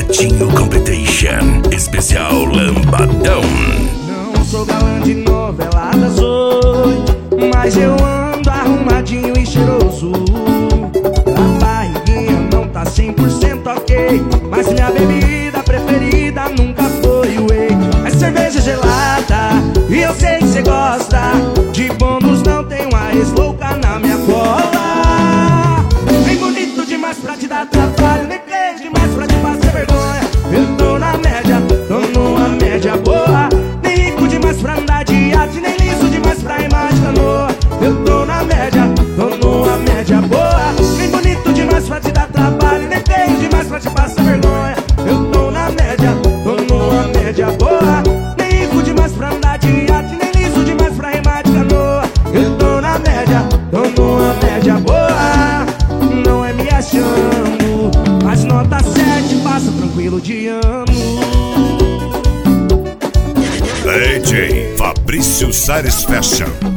Netinho Competition, especial Lambadão. Não sou galã de novela das 8, mas eu ando arrumadinho e cheiroso. A barriguinha não tá 100% ok, mas minha bebida preferida nunca foi o whey. É cerveja gelada e eu sei que cê gosta. De bônus não tenho a ex-louca na minha cola. Vem bonito demais pra te dar trabalho, nem feio demais pra te passar vergonha. Eu tô na média, tô numa média boa. Nem rico demais pra andar de iate, nem liso demais pra rimar de canoa. Eu tô na média, tô numa média boa. Vem bonito demais pra te dar trabalho, nem feio demais pra te passar vergonha. Eu tô na média, tô numa média boa. Nem rico demais pra andar de iate, nem liso demais pra rimar de canoa. Eu tô na média, tô numa média boa. Não é me achando, mas nota 7 passa tranquilo de ano. DJ Fabrício Sares Fashion.